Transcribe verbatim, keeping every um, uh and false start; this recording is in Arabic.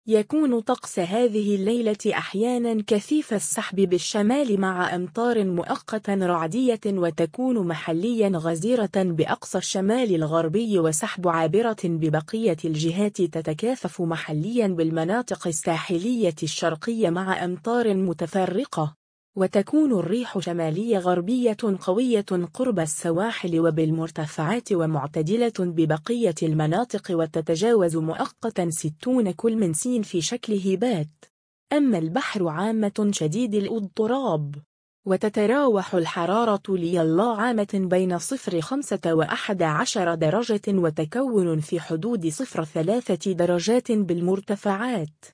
يكون طقس هذه الليلة أحيانا كثيف السحب بالشمال مع أمطار مؤقتة رعدية، وتكون محليا غزيرة بأقصى الشمال الغربي، وسحب عابرة ببقية الجهات تتكاثف محليا بالمناطق الساحلية الشرقية مع أمطار متفرقة. وتكون الريح شمالية غربية قوية قرب السواحل وبالمرتفعات، ومعتدلة ببقية المناطق، وتتجاوز مؤقتا ستون كلمنسين في شكل هبات. أما البحر عامة شديد الاضطراب، وتتراوح الحرارة ليلا عامة بين صفر خمسة وأحد عشر درجة، وتكون في حدود صفر ثلاثة درجات بالمرتفعات.